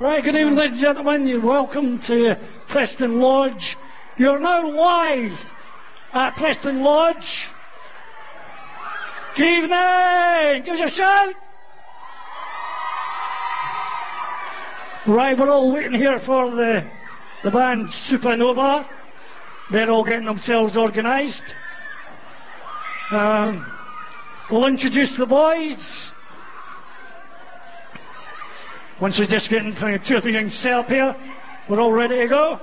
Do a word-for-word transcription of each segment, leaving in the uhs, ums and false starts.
Right, good evening, ladies and gentlemen. You're welcome to Preston Lodge. You're now live at Preston Lodge. Good evening. Give us a shout. Right, we're all waiting here for the, the band Supernova. They're all getting themselves organised. Um, we'll introduce the boys. Once we just get into two or three things set up here, we're all ready to go.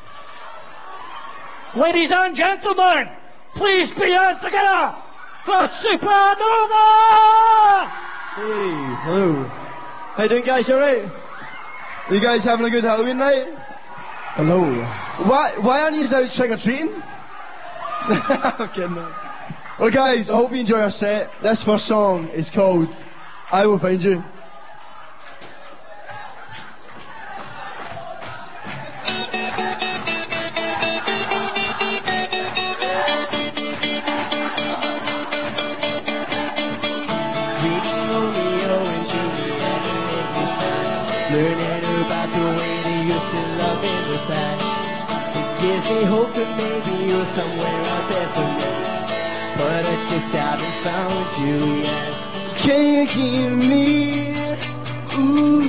Ladies and gentlemen, please be here together for Supernova! Hey, hello. How you doing, guys? You alright? You guys having a good Halloween night? Hello. Why, why aren't you out trick-or-treating? I'm kidding, man. Well, guys, I hope you enjoy our set. This first song is called I Will Find You. Learning about the way they used to love in the past. It gives me hope that maybe you're somewhere out there for me, but I just haven't found you yet. Can you hear me? Ooh,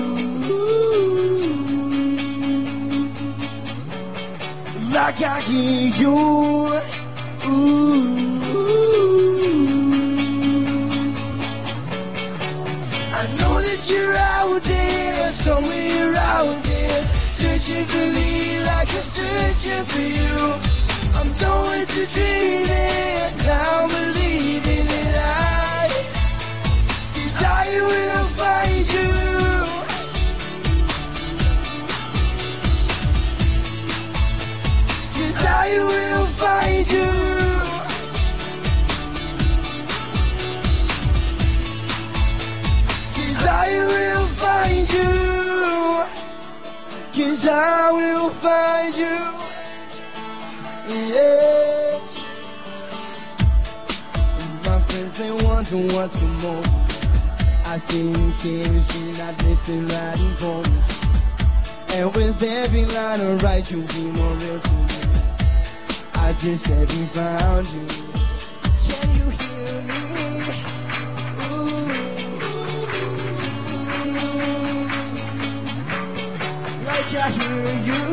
like I hear you. Ooh. I know that you're out there, somewhere out there, searching for me like I'm searching for you. I'm done with the dreaming, now I'm believing that I, that I will find you. That I will find you. I will find you, 'cause I will find you, yeah. My friends, they want to want some more. I see you chemistry, not listening, writing poems. And with every line I write, you'll be more real to me. I just haven't found you. Can you hear me? I hear you.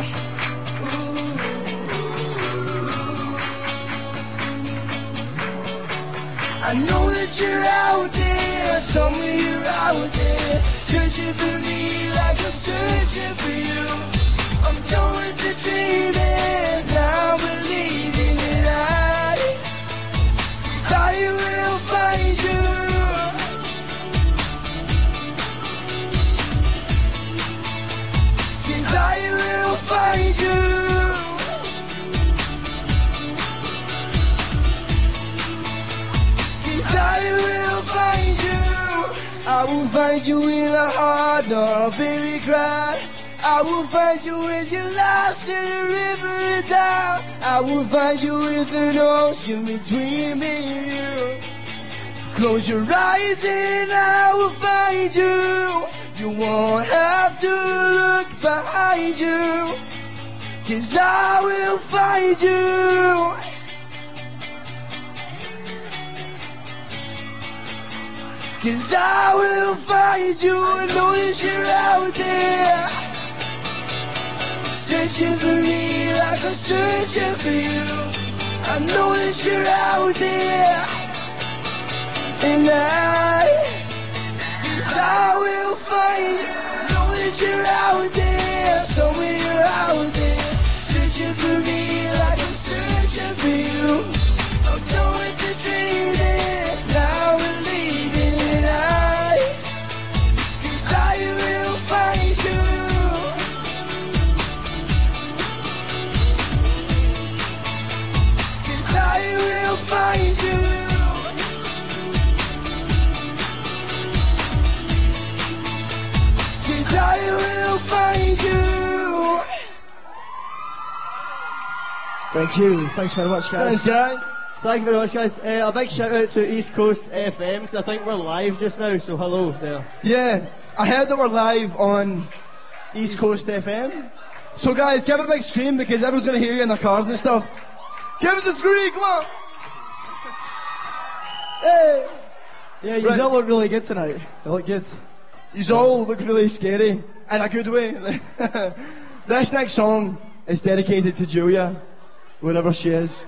I know that you're out there, somewhere you're out there, searching for me like I'm searching for you. I'm done with the dreaming, now I'm believing that I, I will find you. I will find you. I will find you. I will find you in the heart of every crowd. I will find you when you're lost in a river and down. I will find you with an ocean between me and you. Close your eyes and I will find you. You won't have to look behind you, 'cause I will find you. 'Cause I will find you. I know that you're out there, searching for me like I'm searching for you. I know that you're out there, and I, I will find you. Know that you're out there, somewhere you're out there, searching for me like I'm searching for you. I'm done with the dreaming, now we're leaving, and I, 'cause I will find you. 'Cause I will find you. I will find you. Thank you. Thanks very much, guys. Thanks, guys. Thank you very much, guys. Uh, a big shout out to East Coast F M, because I think we're live just now, so hello there. Yeah, I heard that we're live on East Coast F M. So guys, give a big scream because everyone's going to hear you in their cars and stuff. Give us a scream, come on! Hey! Yeah, you Right. all look really good tonight. You look good. You all look really scary, in a good way. This next song is dedicated to Julia, wherever she is.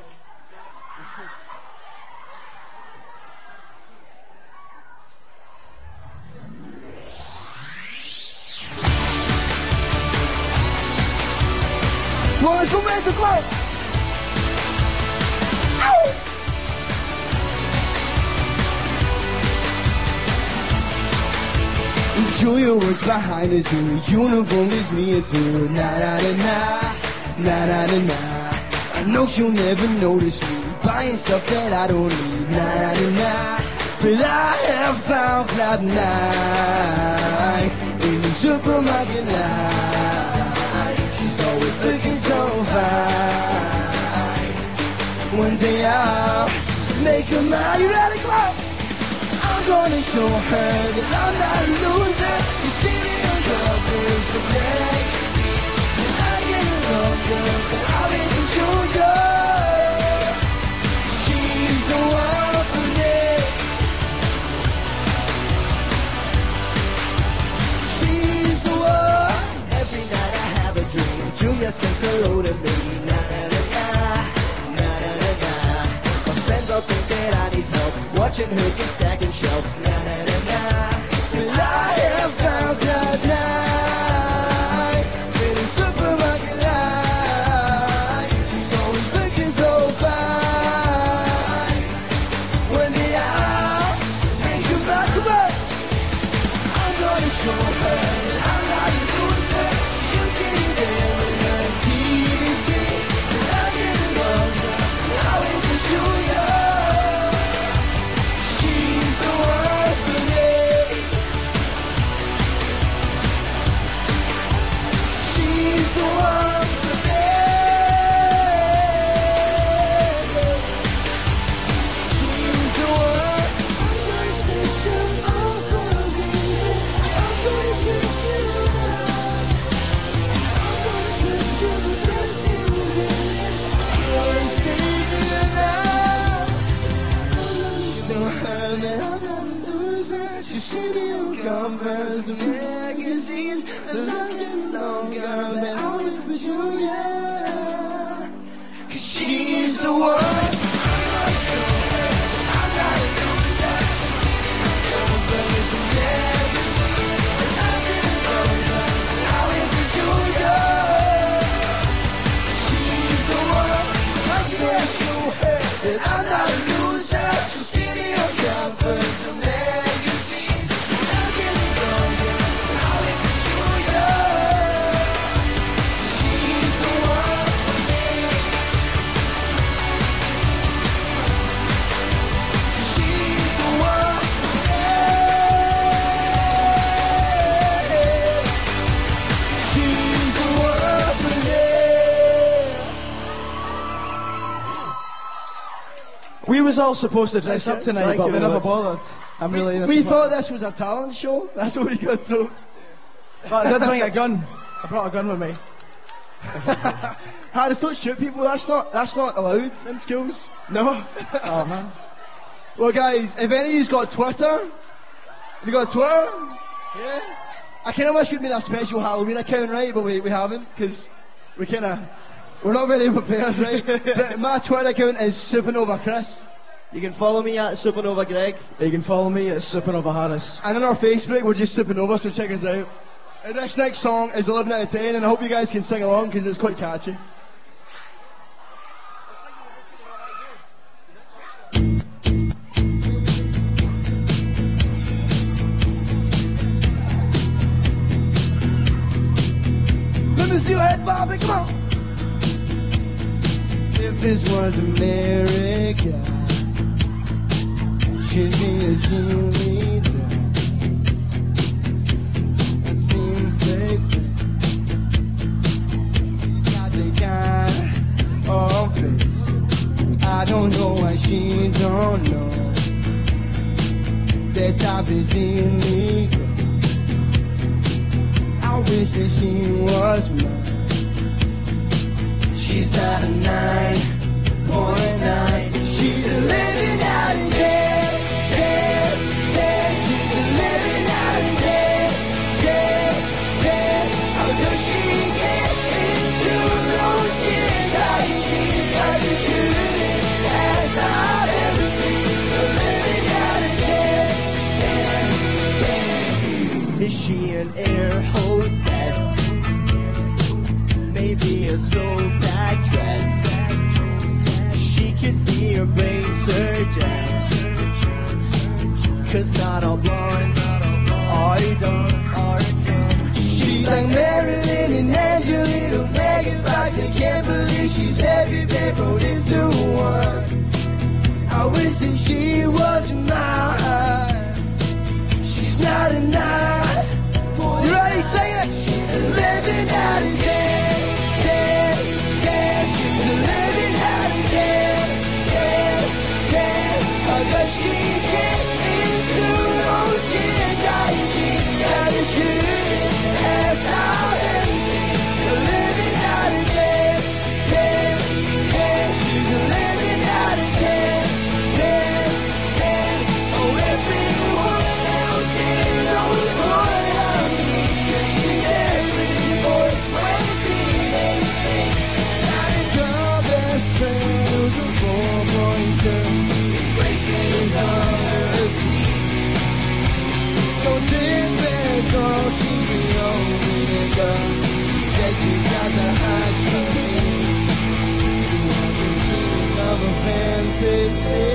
Come on, let's go, man, come on! Ow! Julia works behind the scene. Uniform is me and through. Na na na na, na na na na. I know she'll never notice me buying stuff that I don't need. Na na na na. But I have found cloud nine in the supermarket line. She's always looking so fine. One day I'll make her mine. You ready? Come on! I'm gonna show her that I'm not a loser. You see me on covers of magazines, and I get along good, but I'll even show you. She's the one for me. She's the one. Every night I have a dream. Julia says hello to me. Na na na na, na na na na. My friends all think that I need help, watching her get stacking shelves. Na na na na. Well, I have found cloud nine in a supermarket line. She's always looking so fine. One day I'll make her back to back. I'm gonna show her that I'm not a loser. She'll see me there in her T V screen. But I didn't love her. I'll wait for Julia. She's the one for me. She's the one for me. She's the one. I'm gonna special all for me. I'm gonna treat you right. I'm gonna put you the best in me. I'm gonna save you now. So her that I'm not a loser. She see me on covers of magazines. The lines getting longer, but I'll wait for Julia. Cause she's the one. I'm not sure that I'm not a loser. She see me on covers of magazines. The lines getting longer, but I'll wait for Julia. She's the one. I'm gonna show her that I'm not a loser. She'll see me on covers of magazines. I'm getting older, but I'll wait for Julia. She's the one for me. She's the one for me. She's the one for me. We was all supposed to dress up tonight, Thank but you we very never much. bothered. I'm really We disappointed. thought this was a talent show. That's what we got to. But I did bring a gun. I brought a gun with me. Harris, don't shoot people. That's not that's not allowed in schools. No? Oh, man. Well, guys, if any of you's got Twitter, have you got Twitter? Yeah. I kind of wish we'd made a special Halloween account, right? But we, we haven't, because we kind of we're not very prepared, right? But my Twitter account is Supernova Chris, You can follow me at Supernova Greg. You can follow me at Supernova Harris. and on our Facebook we're just Supernova. So check us out. And this next song is eleven out of ten, and I hope you guys can sing along because it's quite catchy. Let me see your head, Bobby, come on. If this was America, she'd be a cheerleader. It seems fake. She's got the kind of face. I don't know why she don't know that type is illegal. I wish that she was mine. She's not a nine point nine. She's a living out of ten, ten, ten. She's a living out of ten, ten, ten. How does she get into those skin tight jeans? Got the cutest ass I've ever seen. A living out of ten, ten, ten. Is she an air hostess? Maybe a soul actress. She could be a brain surgeon. Cause not all blondes are dumb, are dumb. She's like Marilyn and Angelina, Megan Fox. I can't believe she's every bit rolled into one. I wish that she was mine. She's not a nine. You ready? Sing it! She's a living out of ten, ten, ten. She's a living out of ten, ten, ten. How does she get into those skin tight jeans? Got the cutest ass I've ever seen. A living out of ten, ten, ten. She's a living out of ten, ten, ten. Oh, everyone else knows more than me. She's every boy's twenty eighteen. Not a girl best friend who's a four point two. Embraces others. So typical, she's the only girl. Says she's got the heights for me. Of a fantasy.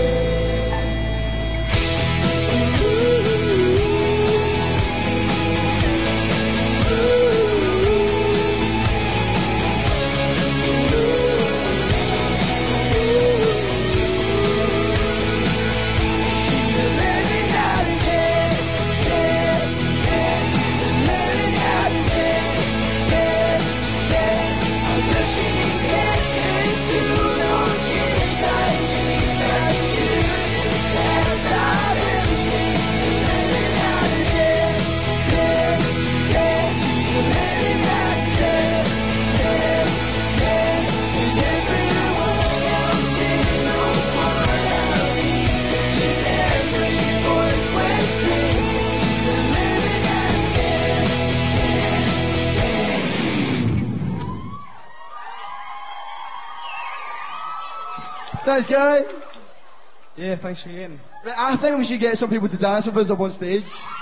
Thanks, guys. Yeah, thanks for getting. Right, I think we should get some people to dance with us up on stage.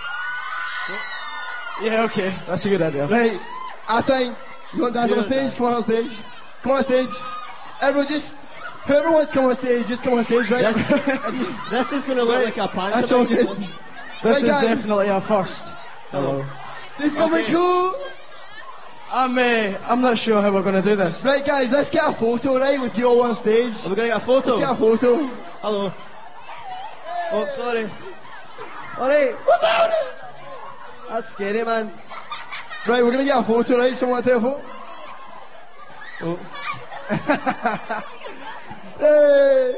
Yeah, okay, that's a good idea. Right, I think you want to dance Yeah, on stage? dance. Come on on stage. Come on stage. Everyone, just whoever wants to come on stage, just come on stage, right? This is going to look like a pantomime. That's all good. This Right, is guys. definitely our first. Hello. This is gonna be cool. I'm, uh, I'm not sure how we're going to do this. Right, guys, let's get a photo, right, with you all on stage. Are we going to get a photo? Let's get a photo. Hello. Oh, sorry. Alright. What's happening? That's scary, man. Right, we're gonna get a photo, right? Someone take a photo. Oh. Hey.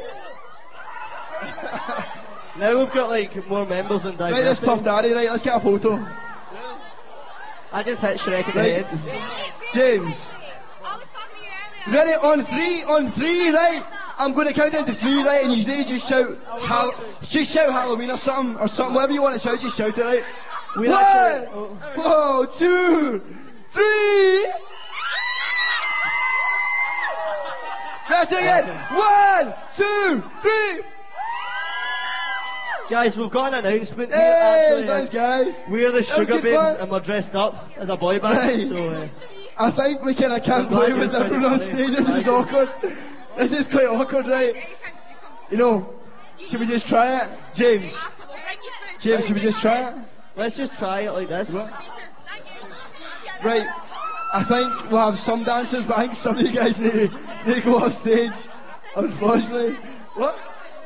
Now we've got like more members than Right, this Puff Daddy, right? Let's get a photo. I just hit Shrek in the Right. head. James. I was talking to you earlier. Ready? On three, on three, right? I'm going to count down to three, right? And you need to just shout, Hall- just shout Halloween or something, or something, whatever you want to shout, just shout it, right? We One, actually- whoa, two, three. Let's do it again. One, two, three. Guys, we've got an announcement here. Hey, Actually, thanks, guys. we're the That was Sugar good Babes, fun. and we're dressed up as a boy band. Right. So, uh, I think we kind of can't I'm glad play you with found everyone it on funny. stage. This Thank is you. awkward. This is quite awkward, right? You know, should we just try it? James, James, should we just try it? let's just try it like this. Right, I think we'll have some dancers, but I think some of you guys need to, need to go off stage, unfortunately. What?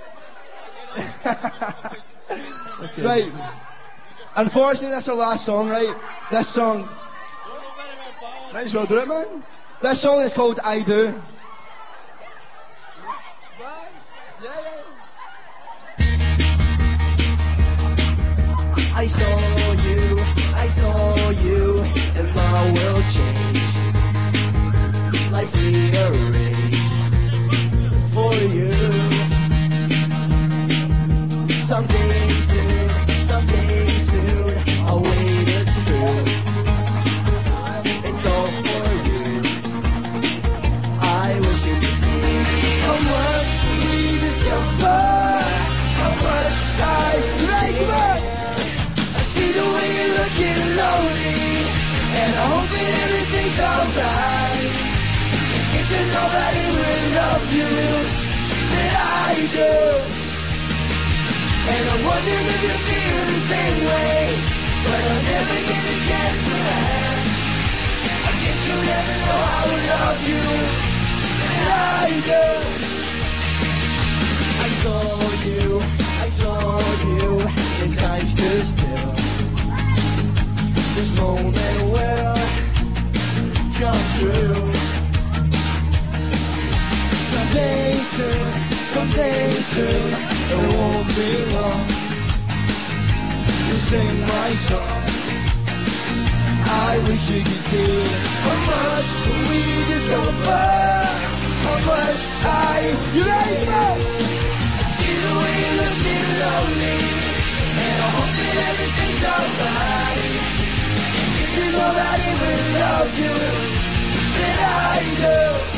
Right, unfortunately that's our last song, right? This song, might as well do it, man. This song is called I Do. I saw you, I saw you in my all changed, life rearranged for you. Someday soon, someday soon, I'll wait, it's true. It's all for you. I wish you could see how much we discover, how much I like it. I see the way you're looking lonely, and I hope that everything's alright. If there's nobody will love you that I do, and I'm wondering if you feel the same way, but I'll never get the chance to ask. I guess you'll never know how to love you that I do. I saw you, I saw you, in time stood still. This moment will come true. Someday soon, someday soon, it won't be long. You sing my song, I wish you could see how much we discover, how much time you make me. I see the way you're looking lonely, and I hope that everything's alright. If there's nobody will love you that I do,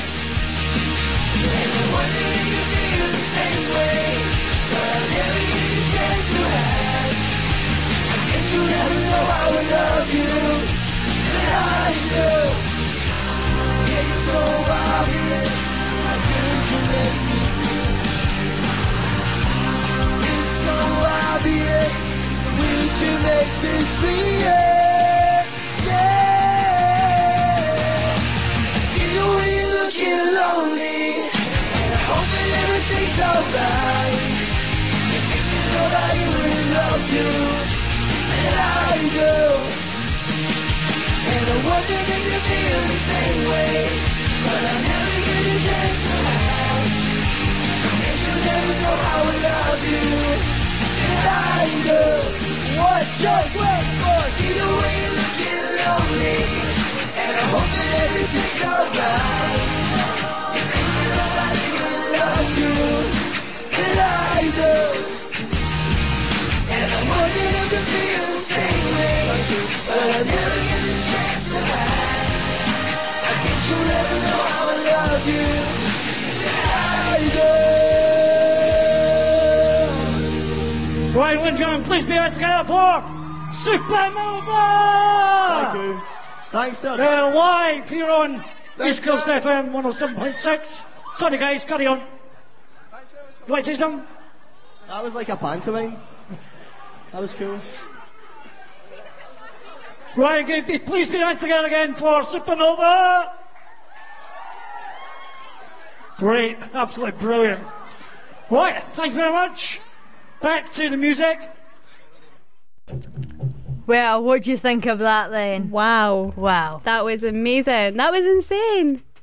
and I'm wondering if you feel the same way, but I'll never get the chance to ask. I guess you'll never know how I love you that I do. It's so obvious, how could you make me feel? It's so obvious, we should make this real. Yeah, I see the way you're looking lonely, and I hope that everything's alright. If nobody will love you that I do, and I wonder if you feel the same way, but I never get a chance to ask. I guess you'll never know how I love you that I do. What joke, what for? See the way you're looking lonely, and I hope that everything's alright. You think that nobody will love you that I do, and I'm wondering if you feel the same way, but I never get the chance to ask. I guess you'll never know how I love you that I do. Right, ladies and gentlemen, please be out together for Supernova! Thank you. Thanks, Doug. They're live here on Thanks, East Coast Doug. F M one oh seven point six. Sorry guys, carry on. You want to say something? That was like a pantomime. That was cool. Right, okay, please be out together again for Supernova! Great, absolutely brilliant. Right, thank you very much. Back to the music. Well, what do you think of that then? Wow. Wow. That was amazing. That was insane.